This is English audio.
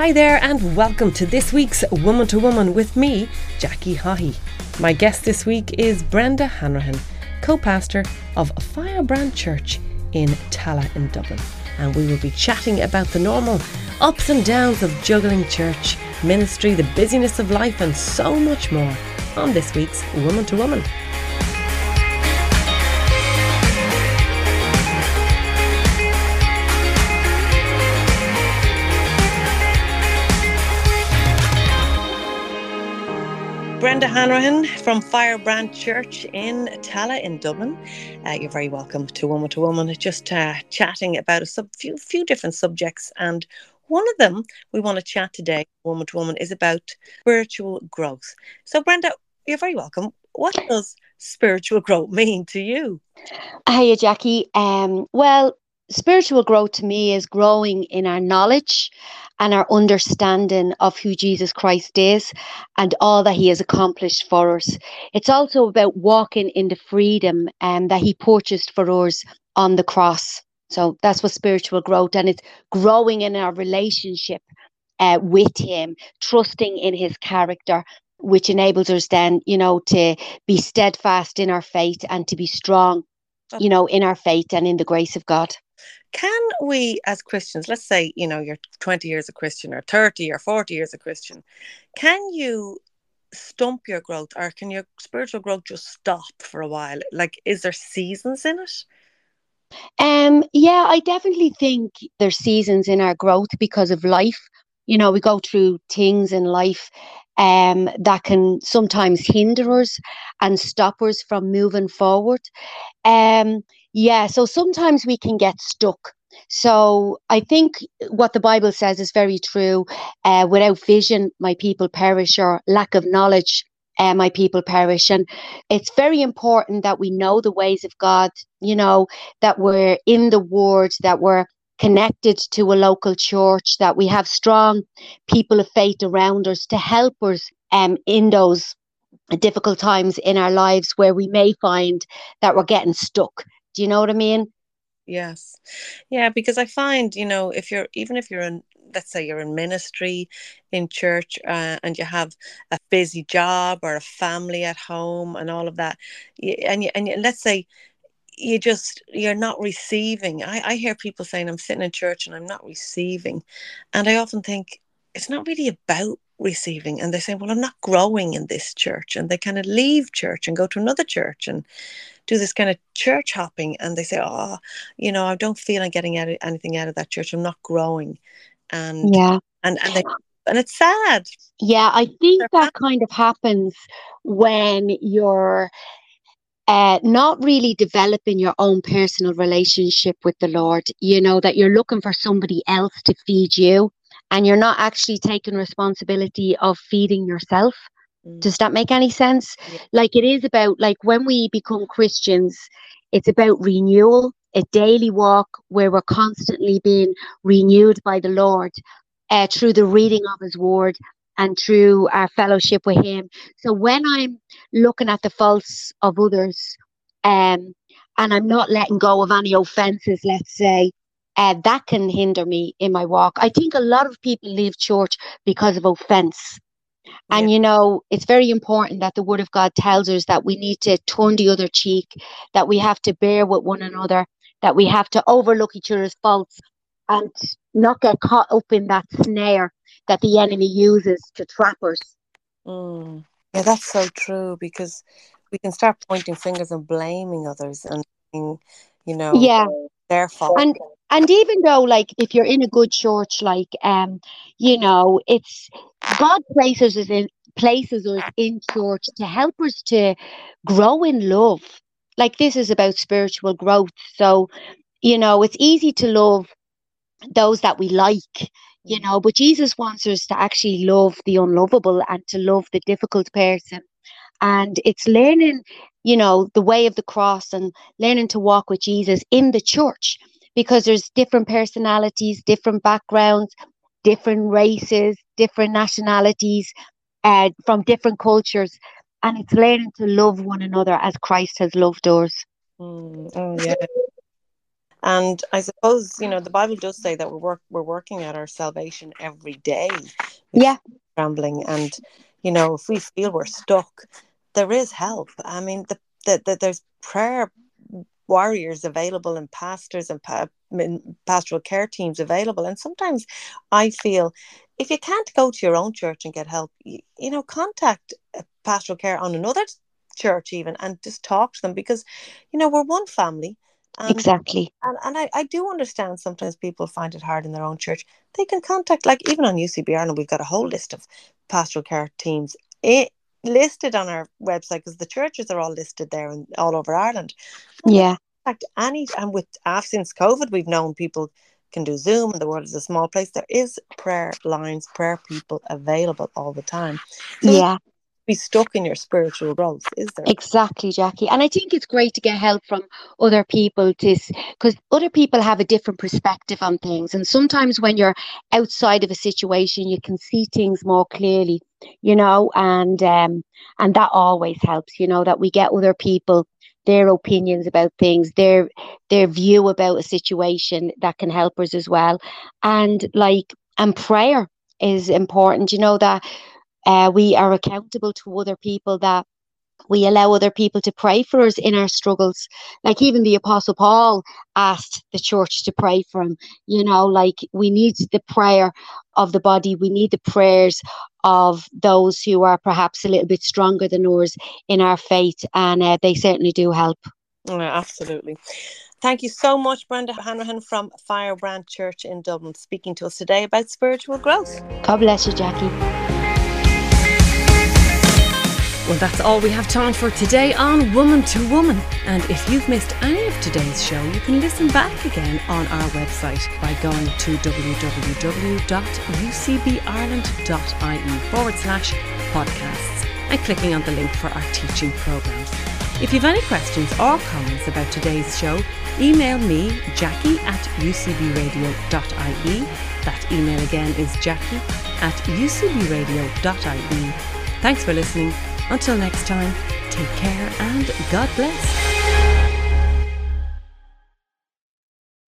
Hi there and welcome to this week's Woman to Woman with me, Jackie Haughey. My guest this week is Brenda Hanrahan, co-pastor of Firebrand Church in Tallaght in Dublin. And we will be chatting about the normal ups and downs of juggling church, ministry, the busyness of life and so much more on this week's Woman to Woman. Brenda Hanrahan from Firebrand Church in Tallaght in Dublin. You're very welcome to Woman. Just chatting about a few different subjects, and one of them we want to chat today, Woman to Woman, is about spiritual growth. So Brenda, you're very welcome. What does spiritual growth mean to you? Hiya, Jackie. Well, spiritual growth to me is growing in our knowledge and our understanding of who Jesus Christ is and all that he has accomplished for us. It's also about walking in the freedom that he purchased for us on the cross. So that's what spiritual growth, and it's growing in our relationship with him, trusting in his character, which enables us then, to be steadfast in our faith and to be strong, in our faith and in the grace of God. Can we, as Christians, let's say, you're 20 years a Christian or 30 or 40 years a Christian, can you stump your growth, or can your spiritual growth just stop for a while? Like, is there seasons in it? Yeah, I definitely think there's seasons in our growth because of life. We go through things in life that can sometimes hinder us and stop us from moving forward. So sometimes we can get stuck. So I think what the Bible says is very true. Without vision, my people perish, or lack of knowledge, my people perish. And it's very important that we know the ways of God, that we're in the Word, that we're connected to a local church, that we have strong people of faith around us to help us in those difficult times in our lives where we may find that we're getting stuck. Do you know what I mean? Yes. Yeah, because I find, if you're in, let's say you're in ministry in church, and you have a busy job or a family at home and all of that, and let's say you're not receiving. I hear people saying, I'm sitting in church and I'm not receiving. And I often think it's not really about receiving. And they say, well, I'm not growing in this church. And they kind of leave church and go to another church and do this kind of church hopping. And they say, I don't feel I'm getting anything out of that church. I'm not growing. And Yeah. and it's sad. Yeah, I think that kind of happens when you're not really developing your own personal relationship with the Lord, that you're looking for somebody else to feed you and you're not actually taking responsibility of feeding yourself. Does that make any sense? Yeah. Like, it is about, like, when we become Christians, it's about renewal, a daily walk where we're constantly being renewed by the Lord through the reading of his word and through our fellowship with him. So when I'm looking at the faults of others, and I'm not letting go of any offences, let's say, that can hinder me in my walk. I think a lot of people leave church because of offence. And, it's very important that the word of God tells us that we need to turn the other cheek, that we have to bear with one another, that we have to overlook each other's faults and not get caught up in that snare that the enemy uses to trap us. Yeah, that's so true, because we can start pointing fingers and blaming others and saying, Yeah. their fault. And even though, like, if you're in a good church, like, it's God places us in church to help us to grow in love. Like, this is about spiritual growth. So, it's easy to love those that we like, but Jesus wants us to actually love the unlovable and to love the difficult person. And it's learning, the way of the cross and learning to walk with Jesus in the church, because there's different personalities, different backgrounds, different races, different nationalities, from different cultures. And it's learning to love one another as Christ has loved us. Oh, yeah. And I suppose, the Bible does say that we're working at our salvation every day with Yeah, trembling. And, if we feel we're stuck, there is help. I mean, there's prayer warriors available, and pastors and pastoral care teams available. And sometimes I feel, if you can't go to your own church and get help, contact pastoral care on another church even, and just talk to them, because we're one family. and exactly. I do understand sometimes people find it hard in their own church. They can contact, like, even on UCB Ireland, we've got a whole list of pastoral care teams listed on our website, because the churches are all listed there and all over Ireland. And they Yeah, contact any, and since COVID, we've known people can do Zoom, and the world is a small place. There is prayer lines, prayer people available all the time. So yeah. be stuck in your spiritual growth, is there? Exactly, Jackie. And I think it's great to get help from other people, to because other people have a different perspective on things. And sometimes when you're outside of a situation, you can see things more clearly, and that always helps, that we get other people, their opinions about things, their view about a situation, that can help us as well. And prayer is important, that we are accountable to other people, that we allow other people to pray for us in our struggles. Like even the Apostle Paul asked the church to pray for him. Like we need the prayer of the body. We need the prayers of those who are perhaps a little bit stronger than us in our faith. And they certainly do help. Yeah, absolutely. Thank you so much, Brenda Hanrahan from Firebrand Church in Dublin, speaking to us today about spiritual growth. God bless you, Jackie. Well, that's all we have time for today on Woman to Woman. And if you've missed any of today's show, you can listen back again on our website by going to www.ucbireland.ie/podcasts and clicking on the link for our teaching programmes. If you've any questions or comments about today's show, email me, jackie@ucbradio.ie. That email again is jackie@ucbradio.ie. Thanks for listening. Until next time, take care and God bless.